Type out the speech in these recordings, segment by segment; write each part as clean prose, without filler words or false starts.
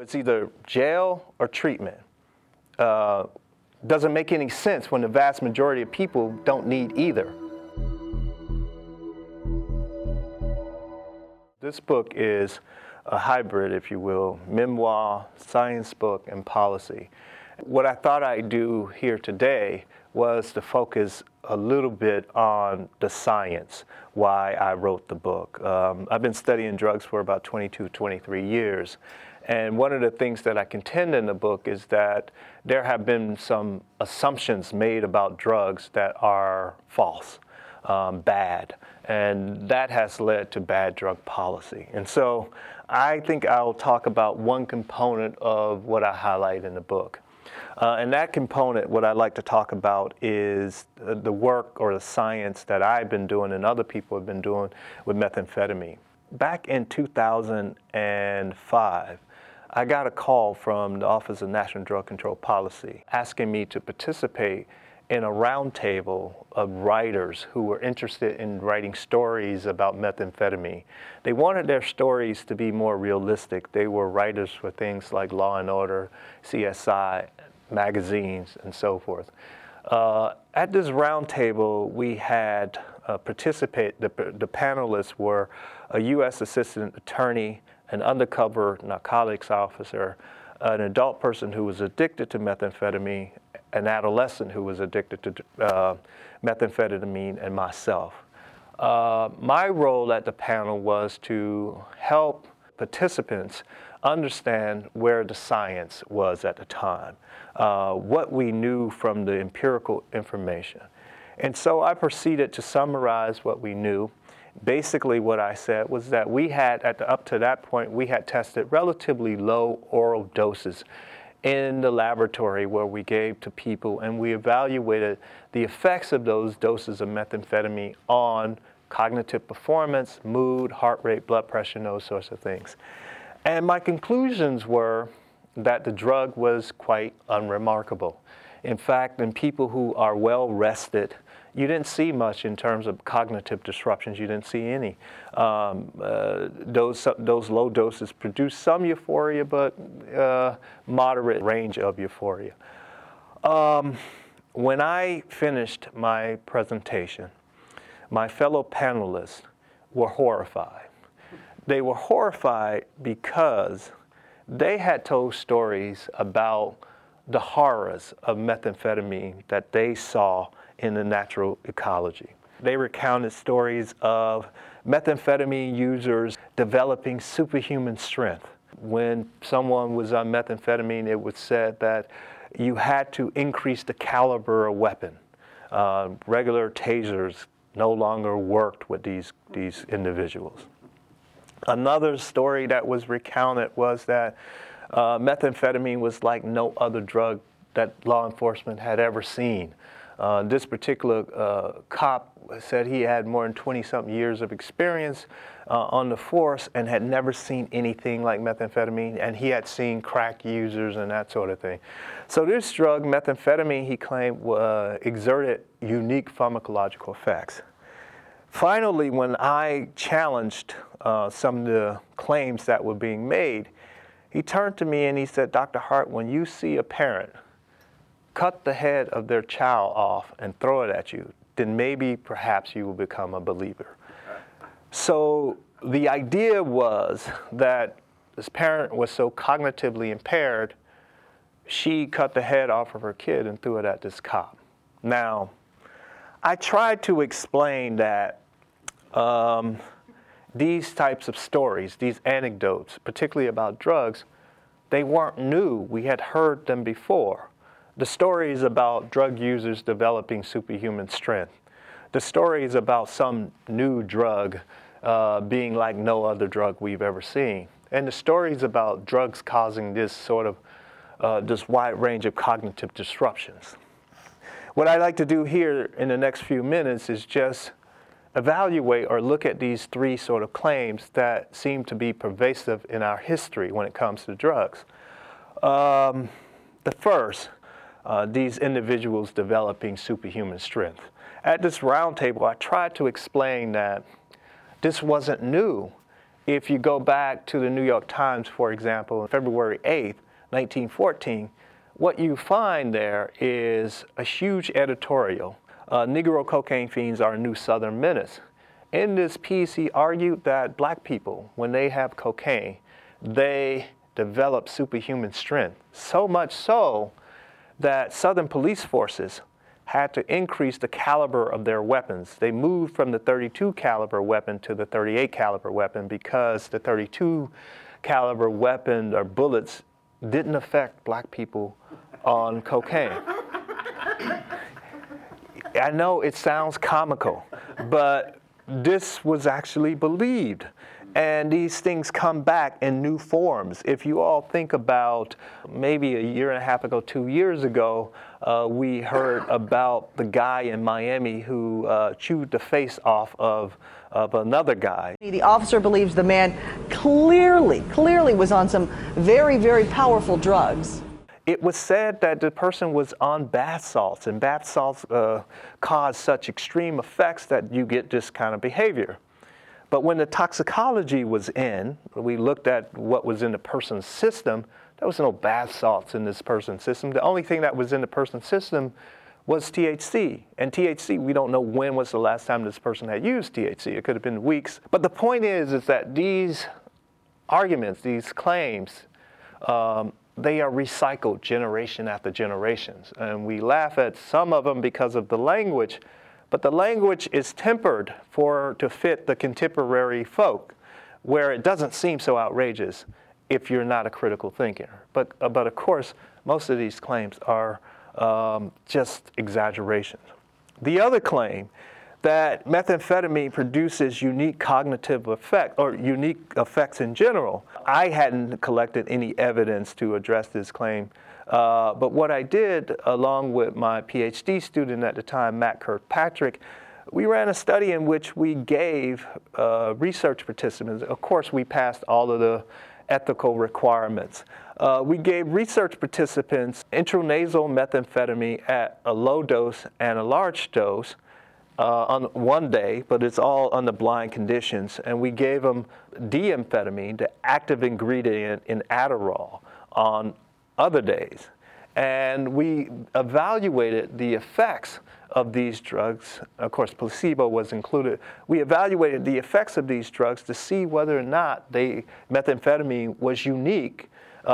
It's either jail or treatment. Doesn't make any sense when the vast majority of people don't need either. This book is a hybrid, if you will, memoir, science book, and policy. What I thought I'd do here today was to focus a little bit on the science, why I wrote the book. I've been studying drugs for about 22, 23 years. And one of the things that I contend in the book is that there have been some assumptions made about drugs that are false, bad, and that has led to bad drug policy. And so I think I'll talk about one component of what I highlight in the book. And that component, what I'd like to talk about is the work or the science that I've been doing and other people have been doing with methamphetamine. Back in 2005, I got a call from the Office of National Drug Control Policy asking me to participate in a roundtable of writers who were interested in writing stories about methamphetamine. They wanted their stories to be more realistic. They were writers for things like Law and Order, CSI, magazines, and so forth. At this roundtable, we had the panelists were a U.S. Assistant Attorney, an undercover narcotics officer, an adult person who was addicted to methamphetamine, an adolescent who was addicted to methamphetamine, and myself. My role at the panel was to help participants understand where the science was at the time, what we knew from the empirical information. And so I proceeded to summarize what we knew. Basically what I said was that we had, up to that point, we had tested relatively low oral doses in the laboratory where we gave to people, and we evaluated the effects of those doses of methamphetamine on cognitive performance, mood, heart rate, blood pressure, and those sorts of things. And my conclusions were that the drug was quite unremarkable. In fact, in people who are well rested, you didn't see much in terms of cognitive disruptions. You didn't see any. Those low doses produced some euphoria, but moderate range of euphoria. When I finished my presentation, my fellow panelists were horrified. They were horrified because they had told stories about the horrors of methamphetamine that they saw in the natural ecology. They recounted stories of methamphetamine users developing superhuman strength. When someone was on methamphetamine, it was said that you had to increase the caliber of weapon. Regular tasers no longer worked with these individuals. Another story that was recounted was that methamphetamine was like no other drug that law enforcement had ever seen. This particular cop said he had more than 20-something years of experience on the force and had never seen anything like methamphetamine, and he had seen crack users and that sort of thing. So this drug, methamphetamine, he claimed exerted unique pharmacological effects. Finally, when I challenged some of the claims that were being made, he turned to me and he said, "Dr. Hart, when you see a parent cut the head of their child off and throw it at you, then maybe perhaps you will become a believer." So the idea was that this parent was so cognitively impaired, she cut the head off of her kid and threw it at this cop. Now, I tried to explain that these types of stories, these anecdotes, particularly about drugs, they weren't new. We had heard them before. The stories about drug users developing superhuman strength, the stories about some new drug being like no other drug we've ever seen, and the stories about drugs causing this sort of this wide range of cognitive disruptions. What I'd like to do here in the next few minutes is just evaluate or look at these three sort of claims that seem to be pervasive in our history when it comes to drugs. The first, these individuals developing superhuman strength. At this roundtable, I tried to explain that this wasn't new. If you go back to the New York Times, for example, on February 8th, 1914, what you find there is a huge editorial. Negro cocaine fiends are a new Southern menace. In this piece, he argued that black people, when they have cocaine, they develop superhuman strength. So much so that Southern police forces had to increase the caliber of their weapons. They moved from the .32 caliber weapon to the .38 caliber weapon because the .32 caliber weapon or bullets didn't affect black people on cocaine. I know it sounds comical, but this was actually believed. And these things come back in new forms. If you all think about maybe a year and a half ago, 2 years ago, we heard about the guy in Miami who chewed the face off of another guy. The officer believes the man clearly was on some very, very powerful drugs. It was said that the person was on bath salts, and bath salts cause such extreme effects that you get this kind of behavior. But when the toxicology was in, we looked at what was in the person's system. There was no bath salts in this person's system. The only thing that was in the person's system was THC. And THC, we don't know when was the last time this person had used THC. It could have been weeks. But the point is that these arguments, these claims, they are recycled generation after generations. And we laugh at some of them because of the language, but the language is tempered to fit the contemporary folk, where it doesn't seem so outrageous if you're not a critical thinker. But of course, most of these claims are just exaggerations. The other claim that methamphetamine produces unique cognitive effect or unique effects in general. I hadn't collected any evidence to address this claim, but what I did, along with my PhD student at the time, Matt Kirkpatrick, we ran a study in which we gave research participants, of course we passed all of the ethical requirements. We gave research participants intranasal methamphetamine at a low dose and a large dose on one day, but it's all under blind conditions. And we gave them D-amphetamine, the active ingredient in Adderall, on other days. And we evaluated the effects of these drugs. Of course, placebo was included. We evaluated the effects of these drugs to see whether or not methamphetamine was unique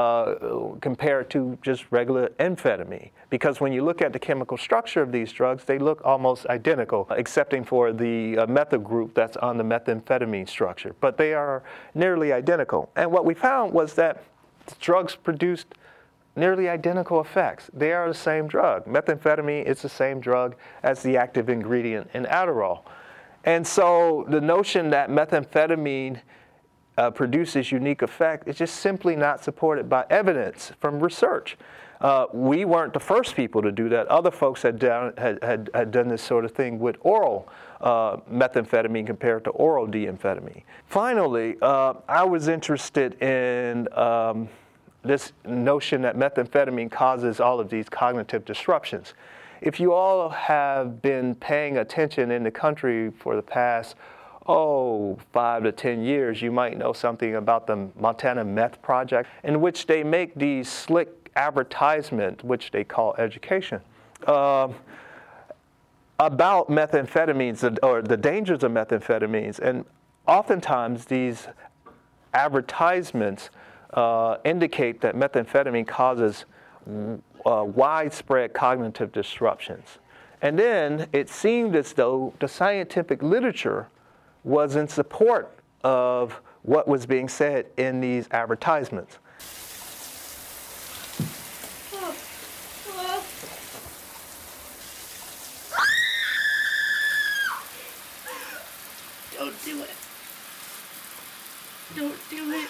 compared to just regular amphetamine. Because when you look at the chemical structure of these drugs, they look almost identical, excepting for the methyl group that's on the methamphetamine structure. But they are nearly identical. And what we found was that drugs produced nearly identical effects. They are the same drug. Methamphetamine is the same drug as the active ingredient in Adderall. And so the notion that methamphetamine produces unique effect is just simply not supported by evidence from research. We weren't the first people to do that. Other folks had done this sort of thing with oral methamphetamine compared to oral D-amphetamine. Finally, I was interested in this notion that methamphetamine causes all of these cognitive disruptions. If you all have been paying attention in the country for the past 5 to 10 years, you might know something about the Montana Meth Project, in which they make these slick advertisements, which they call education, about methamphetamines or the dangers of methamphetamines. And oftentimes these advertisements indicate that methamphetamine causes widespread cognitive disruptions. And then it seemed as though the scientific literature was in support of what was being said in these advertisements. Don't do it. Don't do it.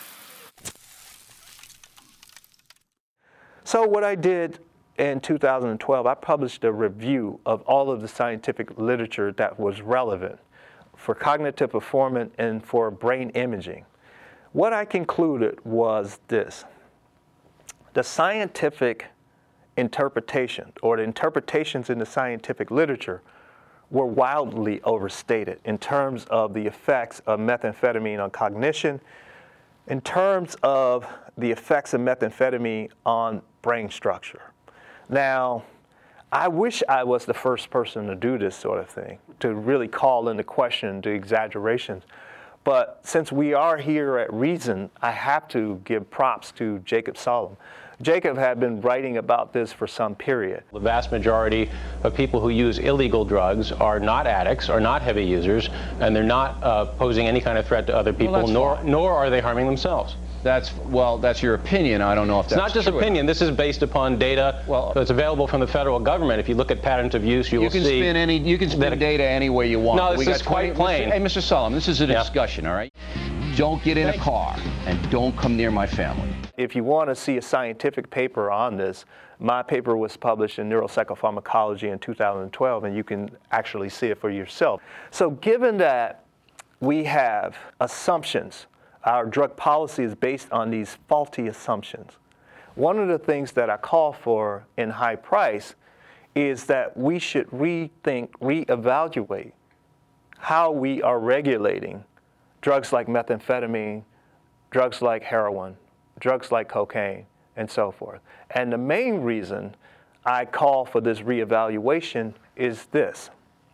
So what I did in 2012, I published a review of all of the scientific literature that was relevant for cognitive performance and for brain imaging. What I concluded was this: the scientific interpretation, or the interpretations in the scientific literature, were wildly overstated in terms of the effects of methamphetamine on cognition, in terms of the effects of methamphetamine on brain structure. Now, I wish I was the first person to do this sort of thing, to really call into question the exaggerations. But since we are here at Reason, I have to give props to Jacob Sullum. Jacob had been writing about this for some period. The vast majority of people who use illegal drugs are not addicts, are not heavy users, and they're not posing any kind of threat to other people, nor are they harming themselves. That's your opinion. I don't know if that's true. It's not just opinion. This is based upon data that's available from the federal government. If you look at patterns of use, you will see. You can spin data any way you want. No, this is quite plain. Hey, Mr. Sullum, this is a discussion, all right? Don't get in a car and don't come near my family. If you want to see a scientific paper on this, my paper was published in Neuropsychopharmacology in 2012, and you can actually see it for yourself. So given that we have assumptions, our drug policy is based on these faulty assumptions. One of the things that I call for in High Price is that we should rethink, reevaluate how we are regulating drugs like methamphetamine, drugs like heroin, drugs like cocaine, and so forth. And the main reason I call for this reevaluation is this.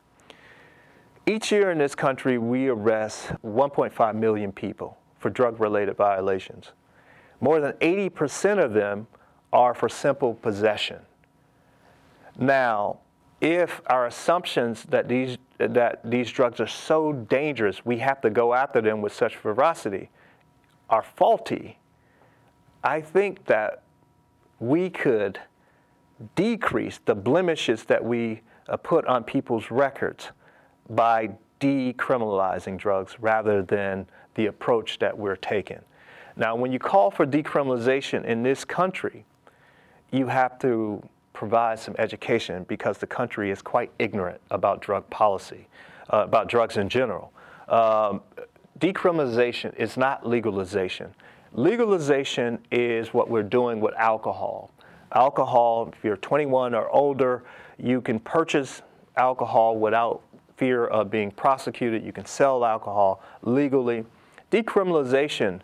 Each year in this country, we arrest 1.5 million people for drug-related violations. More than 80% of them are for simple possession. Now, if our assumptions that these drugs are so dangerous, we have to go after them with such ferocity, are faulty, I think that we could decrease the blemishes that we put on people's records by decriminalizing drugs rather than the approach that we're taking. Now, when you call for decriminalization in this country, you have to provide some education because the country is quite ignorant about drug policy, about drugs in general. Decriminalization is not legalization. Legalization is what we're doing with alcohol. Alcohol, if you're 21 or older, you can purchase alcohol without fear of being prosecuted. You can sell alcohol legally. Decriminalization,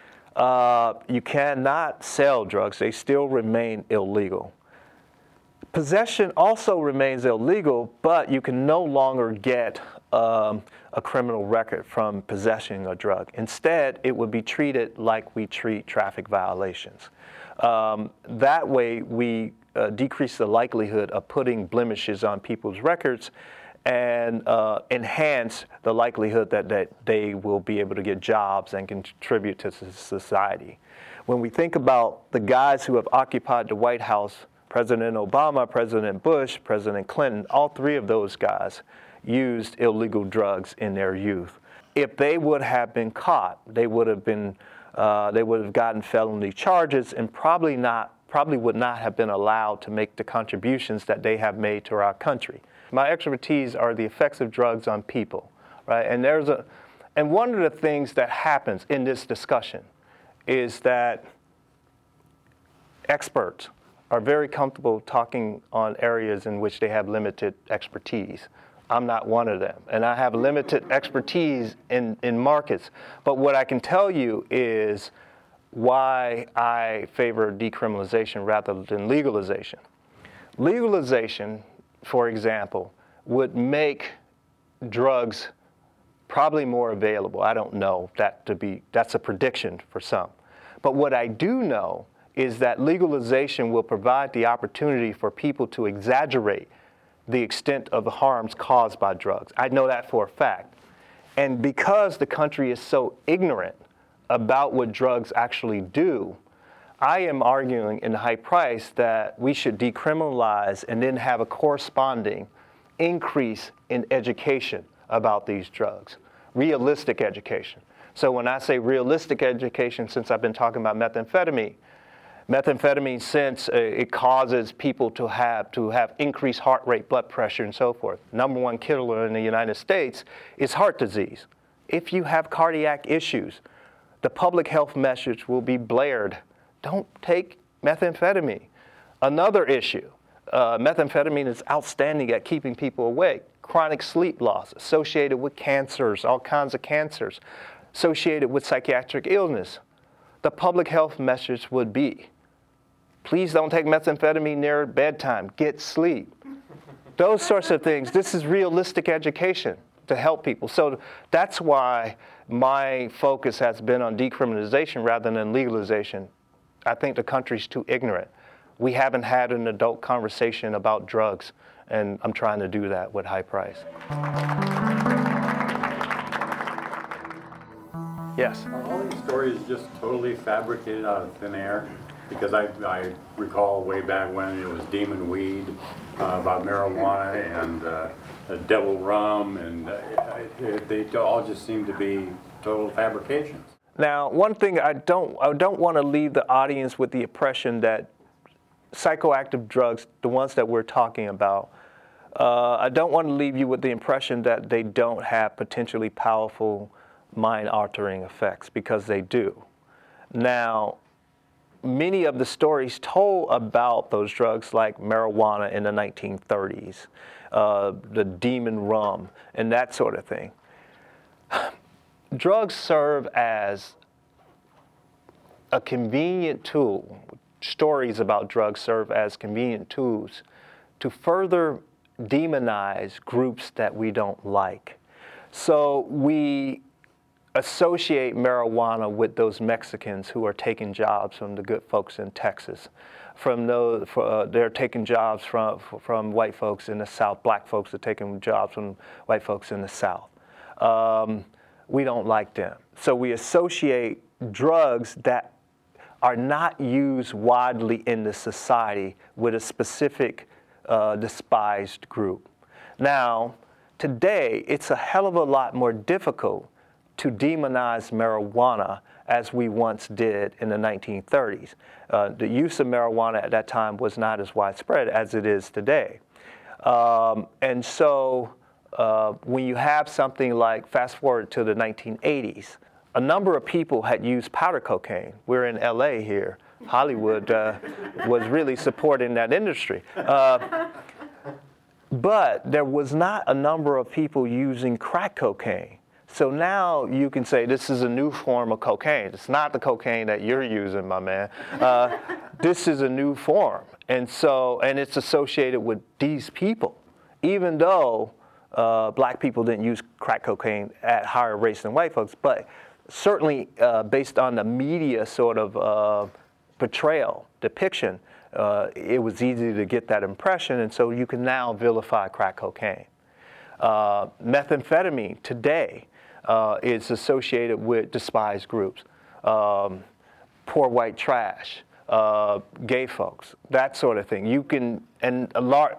you cannot sell drugs. They still remain illegal. Possession also remains illegal, but you can no longer get a criminal record from possessing a drug. Instead, it would be treated like we treat traffic violations. That way, we decrease the likelihood of putting blemishes on people's records and enhance the likelihood that they will be able to get jobs and contribute to society. When we think about the guys who have occupied the White House, President Obama, President Bush, President Clinton, all three of those guys used illegal drugs in their youth. If they would have been caught, they would have gotten felony charges and probably would not have been allowed to make the contributions that they have made to our country. My expertise are the effects of drugs on people, right? And one of the things that happens in this discussion is that experts are very comfortable talking on areas in which they have limited expertise. I'm not one of them, and I have limited expertise in markets. But what I can tell you is why I favor decriminalization rather than legalization. Legalization, for example, would make drugs probably more available. I don't know that's a prediction for some. But what I do know is that legalization will provide the opportunity for people to exaggerate the extent of the harms caused by drugs. I know that for a fact. And because the country is so ignorant about what drugs actually do, I am arguing in High Price that we should decriminalize and then have a corresponding increase in education about these drugs, realistic education. So when I say realistic education, since I've been talking about methamphetamine, since it causes people to have increased heart rate, blood pressure, and so forth. Number one killer in the United States is heart disease. If you have cardiac issues, the public health message will be blared. Don't take methamphetamine. Another issue, methamphetamine is outstanding at keeping people awake. chronic sleep loss, associated with cancers, all kinds of cancers, associated with psychiatric illness. The public health message would be, please don't take methamphetamine near bedtime, get sleep. Those sorts of things. This is realistic education to help people. So that's why my focus has been on decriminalization rather than legalization. I think the country's too ignorant. We haven't had an adult conversation about drugs, and I'm trying to do that with High Price. Yes? Are all these stories just totally fabricated out of thin air? Because I recall way back when it was demon weed, about marijuana and devil rum, and they all just seem to be total fabrications. Now, one thing I don't want to leave the audience with the impression that psychoactive drugs, the ones that we're talking about, I don't want to leave you with the impression that they don't have potentially powerful mind-altering effects, because they do. Now, many of the stories told about those drugs, like marijuana in the 1930s, the demon rum, and that sort of thing, drugs serve as a convenient tool. Stories about drugs serve as convenient tools to further demonize groups that we don't like. So we associate marijuana with those Mexicans who are taking jobs from the good folks in Texas. They're taking jobs from white folks in the South. Black folks are taking jobs from white folks in the South. We don't like them. So we associate drugs that are not used widely in the society with a specific despised group. Now, today, it's a hell of a lot more difficult to demonize marijuana as we once did in the 1930s. The use of marijuana at that time was not as widespread as it is today. And so when you have something like, fast forward to the 1980s, a number of people had used powder cocaine. We're in LA here. Hollywood was really supporting that industry. But there was not a number of people using crack cocaine. So now you can say this is a new form of cocaine. It's not the cocaine that you're using, my man. This is a new form. And it's associated with these people, even though black people didn't use crack cocaine at higher rates than white folks. But certainly based on the media sort of portrayal, depiction, it was easy to get that impression. And so you can now vilify crack cocaine. Methamphetamine today is associated with despised groups, poor white trash, gay folks, that sort of thing. You can, and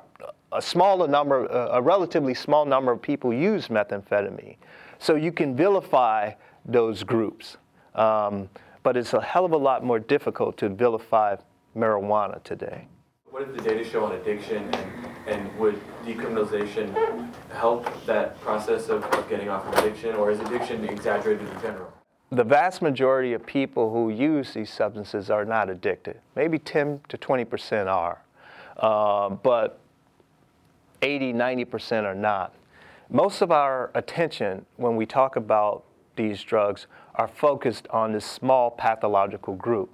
a relatively small number of people use methamphetamine. So you can vilify those groups. But it's a hell of a lot more difficult to vilify marijuana today. What does the data show on addiction, and would decriminalization help that process of getting off of addiction, or is addiction exaggerated in general? The vast majority of people who use these substances are not addicted. Maybe 10 to 20% are, but 80, 90% are not. Most of our attention when we talk about these drugs are focused on this small pathological group.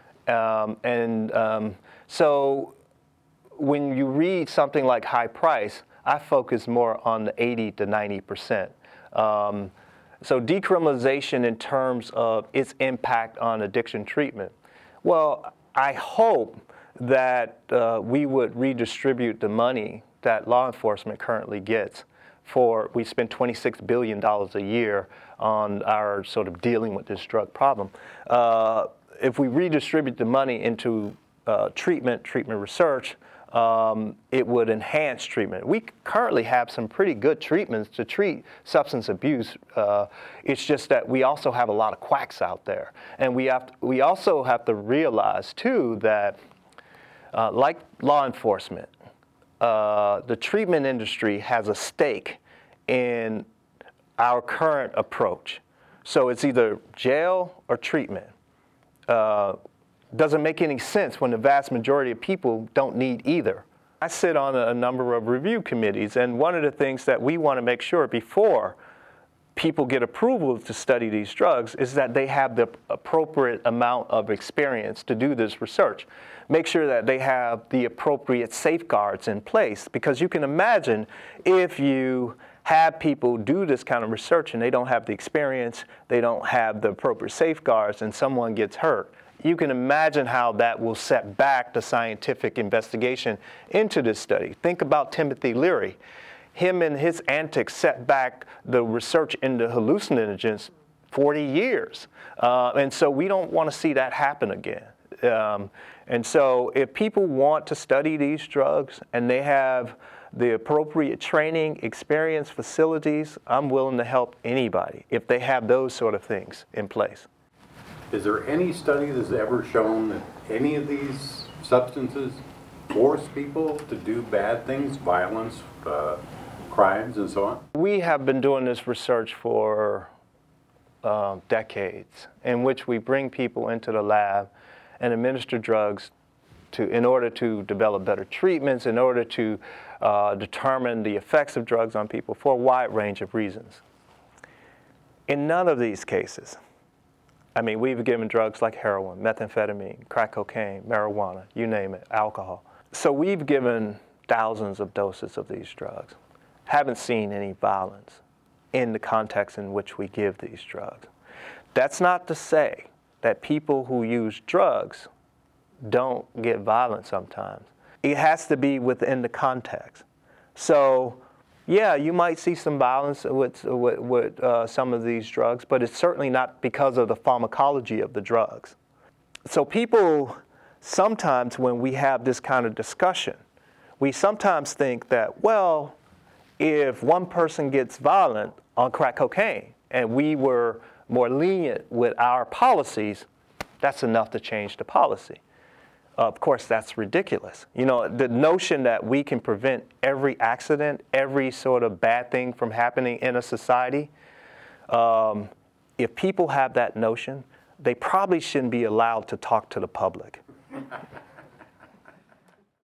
So when you read something like High Price, I focus more on the 80 to 90%. So decriminalization in terms of its impact on addiction treatment. Well, I hope that we would redistribute the money that law enforcement currently gets. We spend $26 billion a year on our sort of dealing with this drug problem. If we redistribute the money into treatment research, it would enhance treatment. We currently have some pretty good treatments to treat substance abuse. It's just that we also have a lot of quacks out there. And we also have to realize, too, that like law enforcement, the treatment industry has a stake in our current approach. So it's either jail or treatment. Doesn't make any sense when the vast majority of people don't need either. I sit on a number of review committees, and one of the things that we want to make sure before people get approval to study these drugs is that they have the appropriate amount of experience to do this research. Make sure that they have the appropriate safeguards in place, because you can imagine if you have people do this kind of research and they don't have the experience, they don't have the appropriate safeguards, and someone gets hurt. You can imagine how that will set back the scientific investigation into this study. Think about Timothy Leary. Him and his antics set back the research into hallucinogens 40 years. And so we don't want to see that happen again. And so if people want to study these drugs and they have the appropriate training, experience, facilities, I'm willing to help anybody if they have those sort of things in place. Is there any study that's ever shown that any of these substances force people to do bad things, violence, crimes, and so on? We have been doing this research for decades, in which we bring people into the lab and administer drugs in order to develop better treatments, in order to determine the effects of drugs on people for a wide range of reasons. In none of these cases, I mean, we've given drugs like heroin, methamphetamine, crack cocaine, marijuana, you name it, alcohol. So we've given thousands of doses of these drugs. Haven't seen any violence in the context in which we give these drugs. That's not to say that people who use drugs don't get violent sometimes. It has to be within the context. So, yeah, you might see some violence with some of these drugs, but it's certainly not because of the pharmacology of the drugs. So people, sometimes when we have this kind of discussion, we sometimes think that, well, if one person gets violent on crack cocaine and we were more lenient with our policies, that's enough to change the policy. Of course, that's ridiculous. You know, the notion that we can prevent every accident, every sort of bad thing from happening in a society, if people have that notion, they probably shouldn't be allowed to talk to the public.